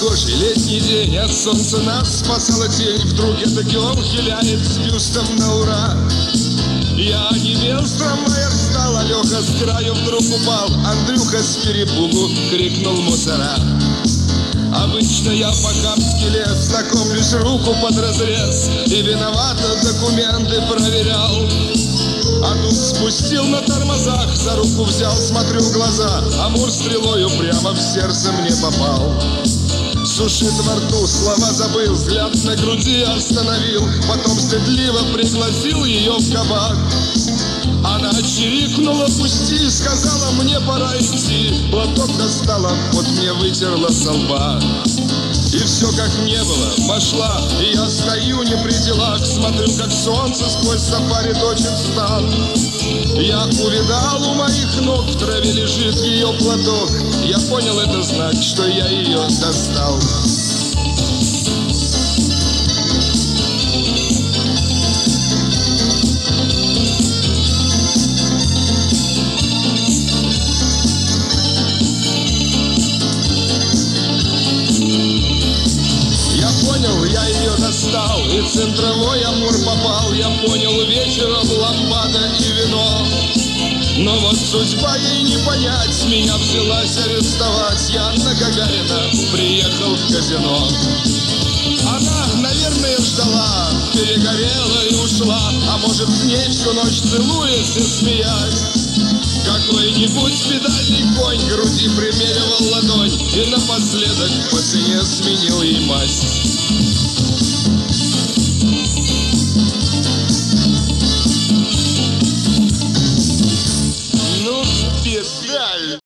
Погожий летний день, от солнца нас спасала тень. Вдруг эта он хиляет с бюстом на ура. Я онемел, с трамвая встал, а Леха с краю вдруг упал. Андрюха с перепугу крикнул мусора. Обычно я по-хамски лез, знакомлюсь, руку под разрез, и виновато документы проверял. А тут спустил на тормозах, за руку взял, смотрю в глаза. Амур стрелою прямо в сердце мне попал. Сушит во рту, слова забыл, взгляд на груди остановил. Потом стыдливо пригласил ее в кабак. Она чирикнула: пусти, сказала: мне пора идти. Платок достала, вот мне вытерла со лба. И все как не было, пошла, и я стою не при делах. Смотрю, как солнце сквозь сафари точит стан. Я увидал, у моих ног в траве лежит ее платок. Я понял, это знак, что я ее достал. Я ее достал, и в центровой Амур попал. Я понял, вечером ламбада и вино. Но вот судьба ей не понять, меня взялась арестовать. Я на Гагарина приехал в казино. Она, наверное, ждала, перегорела и ушла. А может, с ней всю ночь целуясь и смеясь. Какой-нибудь педальный конь груди примеривал ладонь, и напоследок по цене сменил ей масть. Ну, педаль.